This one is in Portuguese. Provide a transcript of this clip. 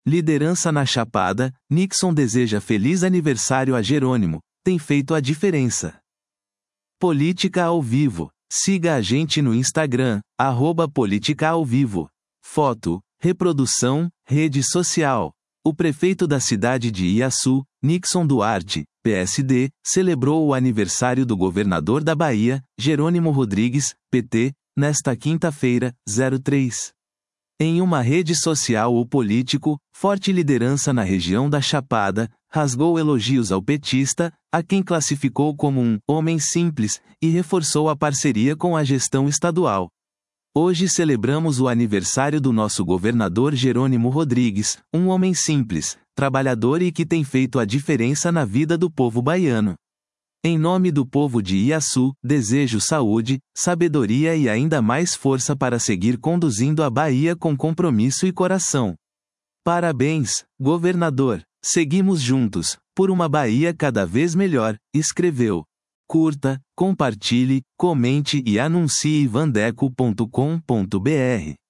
Liderança na Chapada, Nixon deseja feliz aniversário a Jerônimo, tem feito a diferença. Política ao vivo. Siga a gente no Instagram, @política-ao-vivo. Foto, reprodução, rede social. O prefeito da cidade de Iaçu, Nixon Duarte, PSD, celebrou o aniversário do governador da Bahia, Jerônimo Rodrigues, PT, nesta quinta-feira, 03. Em uma rede social, o político, forte liderança na região da Chapada, rasgou elogios ao petista, a quem classificou como um homem simples, e reforçou a parceria com a gestão estadual. Hoje celebramos o aniversário do nosso governador Jerônimo Rodrigues, um homem simples, trabalhador e que tem feito a diferença na vida do povo baiano. Em nome do povo de Iaçu, desejo saúde, sabedoria e ainda mais força para seguir conduzindo a Bahia com compromisso e coração. Parabéns, governador. Seguimos juntos, por uma Bahia cada vez melhor, escreveu. Curta, compartilhe, comente e anuncie vandeco.com.br.